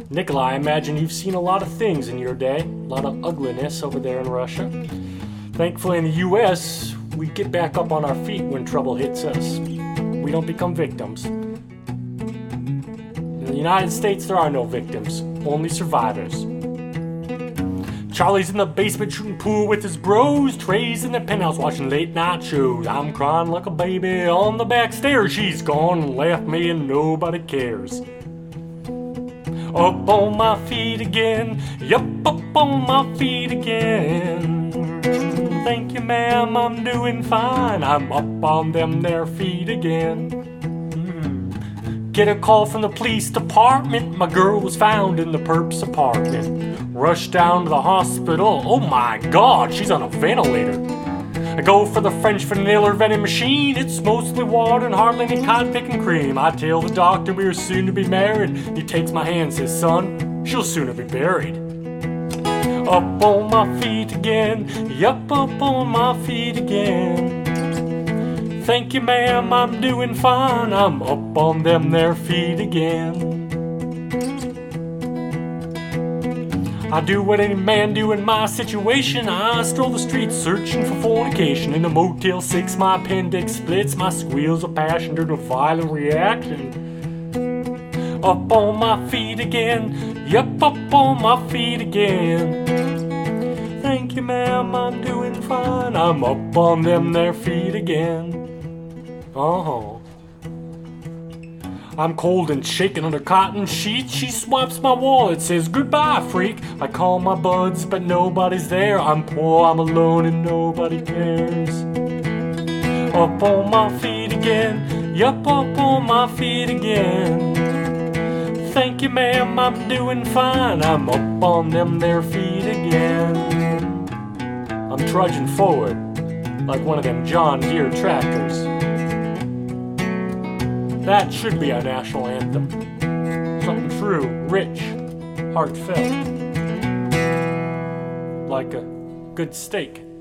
Nikolai, I imagine you've seen a lot of things in your day, a lot of ugliness over there in Russia. Thankfully in the US, we get back up on our feet when trouble hits us. We don't become victims. In the United States, there are no victims, only survivors. Charlie's in the basement shooting pool with his bros. Trey's in the penthouse watching late night shows. I'm crying like a baby on the back stairs. She's gone and left me and nobody cares. Up on my feet again. Yup, up on my feet again. Thank you, ma'am, I'm doing fine. I'm up on them there feet again. Get a call from the police department. My girl was found in the perp's apartment. Rush down to the hospital. Oh my God, she's on a ventilator. I go for the French vanilla vending machine. It's mostly water and hardly any cotton picking cream. I tell the doctor we are soon to be married. He takes my hand, says, son, she'll sooner be buried. Up on my feet again. Yup, up on my feet again. Thank you, ma'am, I'm doing fine. I'm up on them there feet again. I do what any man do in my situation. I stroll the streets searching for fornication. In the Motel 6, my appendix splits. My squeals of passion due to violent reaction. Up on my feet again. Yup, up on my feet again. Thank you, ma'am, I'm doing fine. I'm up on them there feet again. I'm cold and shaking under cotton sheets. She swipes my wallet, says goodbye, freak. I call my buds, but nobody's there. I'm poor, I'm alone, and nobody cares. Up on my feet again. Yup, up on my feet again. Thank you, ma'am, I'm doing fine. I'm up on them there feet again. I'm trudging forward like one of them John Deere tractors. That should be our national anthem. Something true, rich, heartfelt. Like a good steak.